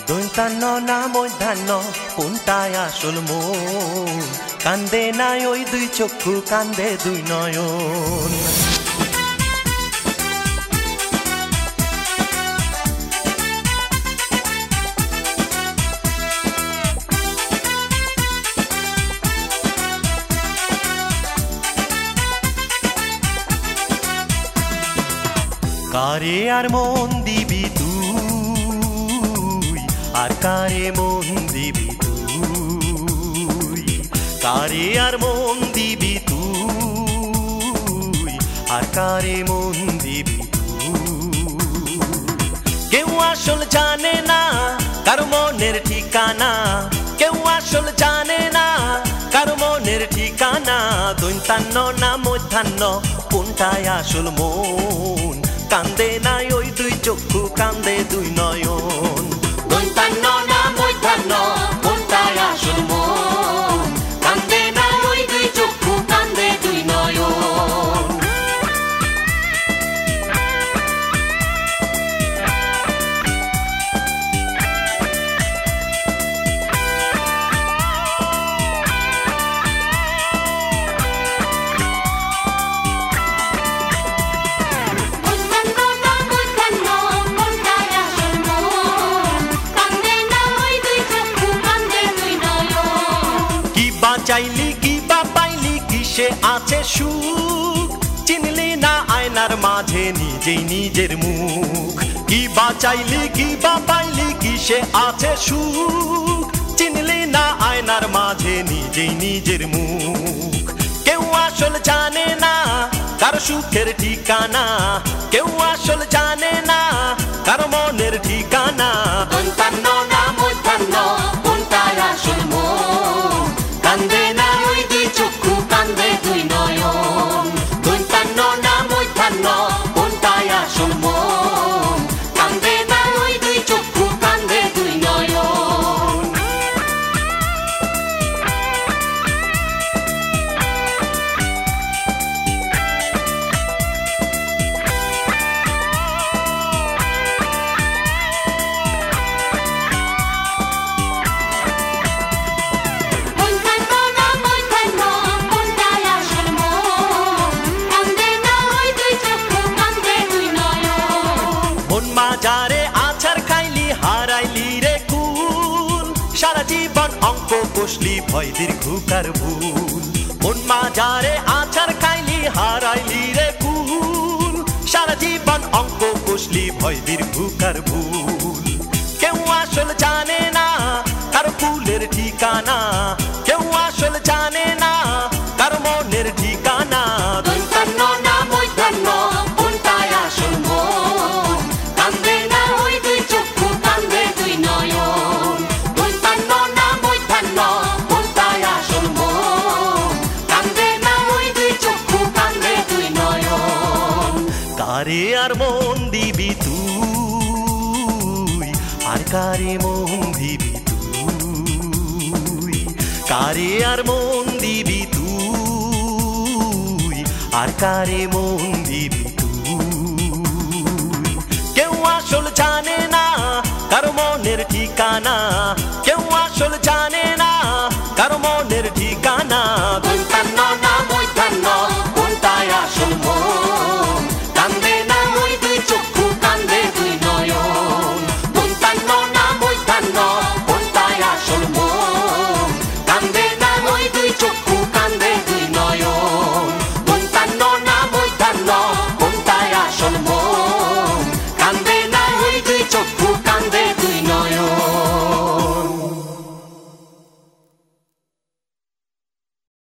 দৈতান্ন না মধ্যাহ্ন কোনটায় আসল মন কান্দে নাই ওই দুই চক্ষু কান্দে দুই নয়ন কারে আর মন দিবি তুই আর কারে মন দিবি তুই কারে আর মন দিবি তুই আর কারে মন দিবি তুই কেউ আসল জানে না কার মনের ঠিকানা কেউ আসল জানে না কার মনের ঠিকানা দৈতান্ন না মধ্যাহ্ন কোনটায় আসল মন কান্দে নাই ওই দুই চক্ষু কান্দে দুই নয়ন দৈতান্ন না মধ্যাহ্ন কোনটায় আসল মন কান্দে নাই ওই দুই চক্ষু কান্দে দুই নয়ন চাইলি কি বা পাইলি কিসে আছে সুখ চিনলি না আয়নার মাঝে নিজেই নিজের মুখ কি বা চাইলি কি বা পাইলি কিসে আছে সুখ চিনলি না আয়নার মাঝে নিজেই নিজের মুখ কেউ আসল জানে না কার সুখের ঠিকানা কেউ আসল জানে না কার মনের ঠিকানা দৈতান্ন না মধ্যাহ্ন কোনটায় আসল মন কান্দে না ওই দুই চক্ষু কান্দে দুই নয়ন দৈতান্ন না মধ্যাহ্ন কোনটায় আসল মন কান্দে না ওই দুই চক্ষু কান্দে দুই নয়ন যারে আছাড় খাইলি হারাইলি রে কুল সারা জীবন অঙ্ক কষলি ভয় দীর্ঘকার ভুল মন মাঝারে আছাড় খাইলি হারাইলি রে কুল সারা জীবন অঙ্ক কষলি ভয় দীর্ঘকার ভুল কেউ আসল জানে না কার ফুলের ঠিকানা কেউ আসল জানে না কার মনের ঠিকানা দৈতান্ন না মধ্যাহ্ন কোনটায় আসল মন কান্দে না ওই দুই চক্ষু কান্দে দুই নয়ন দৈতান্ন না মধ্যাহ্ন কোনটায় আসল মন কান্দে না ওই দুই চক্ষু কান্দে দুই নয়ন কারে আর মন দিবি তুই আর কারে মন দিবি তুই কারে আর মন দিবি তুই আর কারে মন দিবি কেউ আসল জানে না কার মনের ঠিকানা কেউ আসল জানে